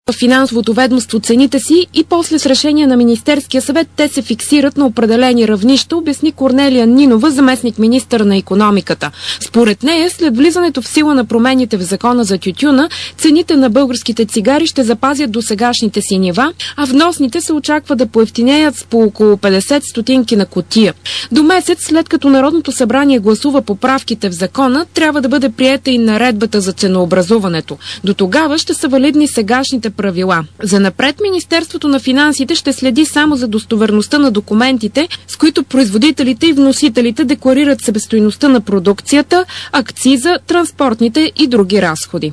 в финансовото ведомство цените си и после с решение на Министерския съвет те се фиксират на определени равнища, обясни Корнелия Нинова, заместник-министър на икономиката. Според нея, след влизането в сила на промените в закона за тютюна, цените на българските цигари ще запазят досегашните си нива, а вносните се очаква да поевтинеят с по около 50 стотинки на кутия. До месец, след като Народното събрание гласува поправките в закона, трябва да бъде приета и наредбата за ценообразуването. До тогава ще са валидни сегашните правила. Занапред Министерството на финансите ще следи само за достоверността на документите, с които производителите и вносителите декларират себестойността на продукцията, акциза, транспортните и други разходи.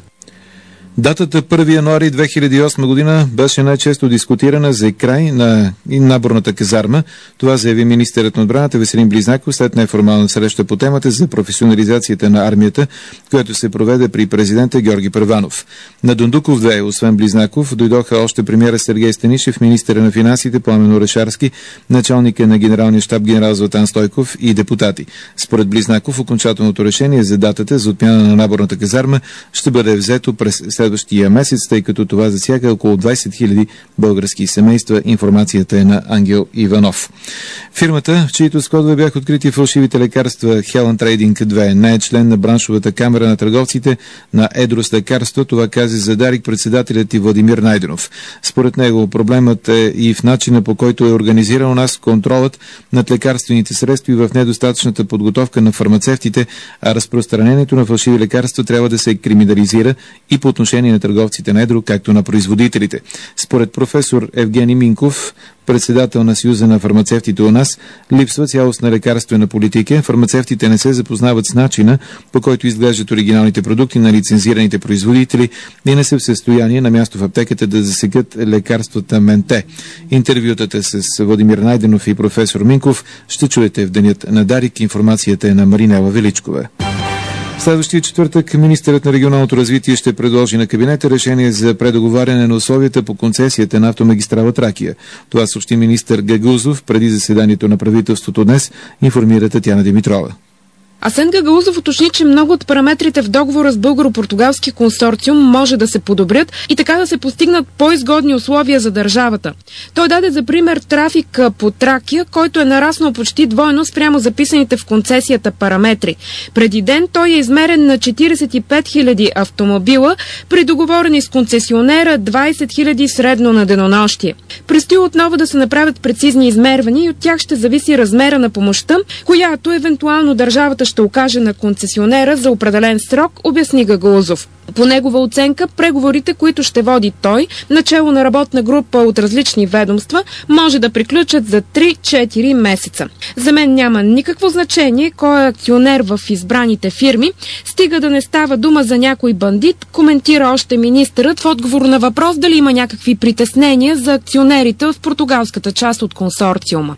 Датата 1 януари 2008 година беше най-често дискутирана за край на наборната казарма. Това заяви министърът на отбраната Веселин Близнаков след неформална среща по темата за професионализацията на армията, която се проведе при президента Георги Първанов. На Дондуков 2, освен Близнаков, дойдоха още премиера Сергей Станишев, министъра на финансите Пламен Орешарски, началника на генералния щаб генерал Златан Стойков и депутати. Според Близнаков, окончателното решение за датата за отмяна на наборната казарма ще бъде взето през следващия месец, тъй като това засяга около 20 000 български семейства. Информацията е на Ангел Иванов. Фирмата, в чиито складове бяха открити фалшивите лекарства Helen Trading 2, не е член на браншовата камера на търговците на Едрос лекарство. Това каза за Дарик председателят и Владимир Найденов. Според него проблемът е и в начина, по който е организиран у нас контролът над лекарствените средства и в недостатъчната подготовка на фармацевтите, а разпространението на фалшиви лекарства трябва да се криминализира и по отношение на търговците на едро, както на производителите. Според професор Евгений Минков, председател на Съюза на фармацевтите у нас, липсва цялостна лекарствена политика. Фармацевтите не се запознават с начина, по който изглеждат оригиналните продукти на лицензираните производители и не са в състояние на място в аптеката да засекат лекарствата Менте. Интервютата с Владимир Найденов и професор Минков ще чуете в денят на Дарик. Информацията е на Маринела Величкова. Следващия четвъртък министърът на регионалното развитие ще предложи на кабинета решение за предоговаряне на условията по концесията на автомагистрала Тракия. Това съобщи министър Гагаузов преди заседанието на правителството днес, информира Татяна Димитрова. Асен Гагаузов уточни, че много от параметрите в договора с българо-португалски консорциум може да се подобрят и така да се постигнат по-изгодни условия за държавата. Той даде за пример трафик по Тракия, който е нараснал почти двойно спрямо записаните в концесията параметри. Преди ден той е измерен на 45 000 автомобила, при договорени с концесионера 20 000 средно на денонощие. Предстои отново да се направят прецизни измервания и от тях ще зависи размера на помощта, която евентуално държавата ще окаже на концесионера за определен срок, обясни Гагаузов. По негова оценка, преговорите, които ще води той, начело на работна група от различни ведомства, може да приключат за 3-4 месеца. За мен няма никакво значение кой е акционер в избраните фирми, стига да не става дума за някой бандит, коментира още министърът в отговор на въпрос дали има някакви притеснения за акционерите в португалската част от консорциума.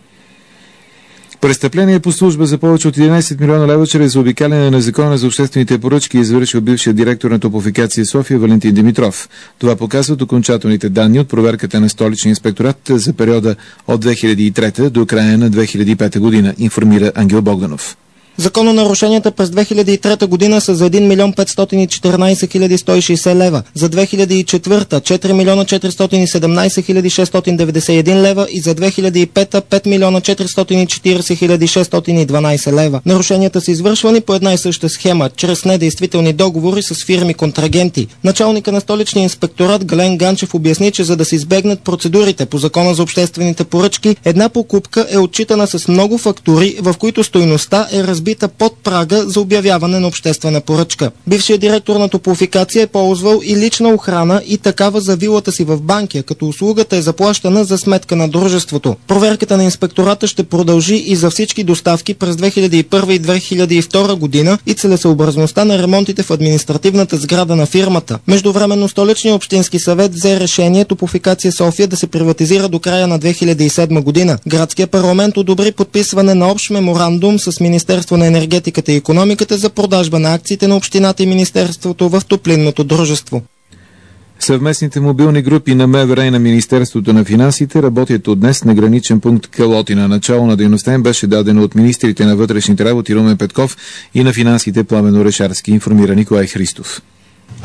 Престъпление по служба за повече от 11 милиона лева чрез заобикаляне на закона за обществените поръчки извършил бившия директор на Топлофикация София Валентин Димитров. Това показват окончателните данни от проверката на столичния инспекторат за периода от 2003 до края на 2005 година, информира Ангел Богданов. Закононарушенията през 2003 година са за 1 милион 514 хиляди 160 лева, за 2004 4 милиона 417 хиляди 691 лева и за 2005 5 милиона 440 хиляди 612 лева. Нарушенията са извършвани по една и съща схема, чрез недействителни договори с фирми-контрагенти. Началника на столичния инспекторат Гален Ганчев обясни, че за да се избегнат процедурите по закона за обществените поръчки, една покупка е отчитана с много фактури, в които стойността е разбита под прага за обявяване на обществена поръчка. Бившият директор на Топлофикация е ползвал и лична охрана и такава за вилата си в Банкя, като услугата е заплащана за сметка на дружеството. Проверката на инспектората ще продължи и за всички доставки през 2001 и 2002 година и целесъобразността на ремонтите в административната сграда на фирмата. Междувременно Столичният общински съвет взе решение Топлофикация София да се приватизира до края на 2007 година. Градския парламент одобри подписване на общ меморандум с Министерство на енергетиката и икономиката за продажба на акциите на общината и министерството в топлинното дружество. Съвместните мобилни групи на МВР и на Министерството на финансите работят от днес на граничен пункт Калотина. Начало на дейността им беше дадено от министрите на вътрешните работи Румен Петков и на финансите Пламен Орешарски, информира Николай Христов.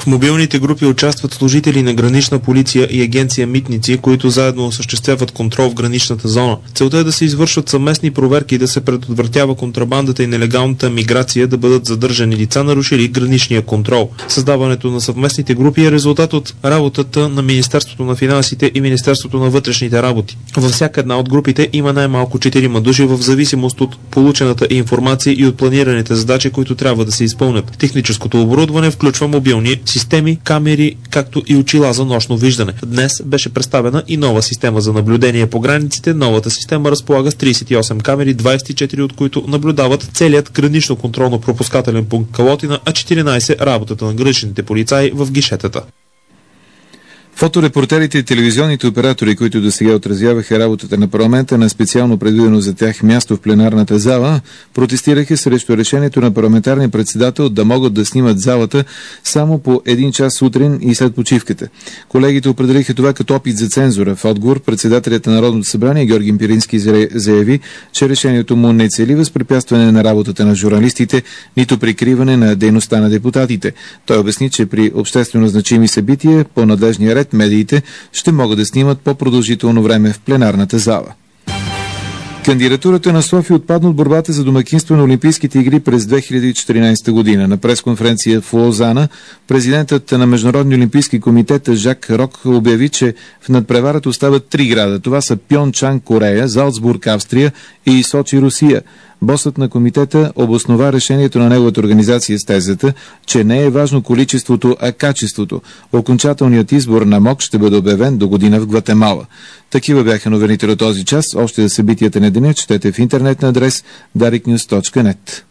В мобилните групи участват служители на Гранична полиция и агенция Митници, които заедно осъществяват контрол в граничната зона. Целта е да се извършват съвместни проверки и да се предотвратява контрабандата и нелегалната миграция, да бъдат задържани лица, нарушили граничния контрол. Създаването на съвместните групи е резултат от работата на Министерството на финансите и Министерството на вътрешните работи. Във всяка една от групите има най-малко 4 души в зависимост от получената информация и от планираните задачи, които трябва да се изпълнят. Техническото оборудване включва мобилни системи, камери, както и очила за нощно виждане. Днес беше представена и нова система за наблюдение по границите. Новата система разполага с 38 камери, 24 от които наблюдават целият гранично-контролно-пропускателен пункт Калотина, а 14 работата на граничните полицаи в гишетата. Фоторепортерите и телевизионните оператори, които досега отразяваха работата на парламента на специално предвидено за тях място в пленарната зала, протестираха срещу решението на парламентарния председател да могат да снимат залата само по 1 час сутрин и след почивката. Колегите определиха това като опит за цензура. В отговор председателят на Народното събрание Георги Пирински заяви, че решението му не цели възпрепятстване на работата на журналистите, нито прикриване на дейността на депутатите. Той обясни, че при обществено значими събития по надлежния ред медиите ще могат да снимат по-продължително време в пленарната зала. Кандидатурата на София отпадна от борбата за домакинство на Олимпийските игри през 2014 година. На пресконференция в Лозана президентът на Международния олимпийски комитет Жак Рок обяви, че в надпреварата остават 3 града. Това са Пьончан, Корея, Залцбург, Австрия и Сочи, Русия. Босът на комитета обоснова решението на неговата организация с тезата, че не е важно количеството, а качеството. Окончателният избор на МОК ще бъде обявен до година в Гватемала. Такива бяха новините до този час. Още за събитията на деня четете в интернет на адрес dariknews.net.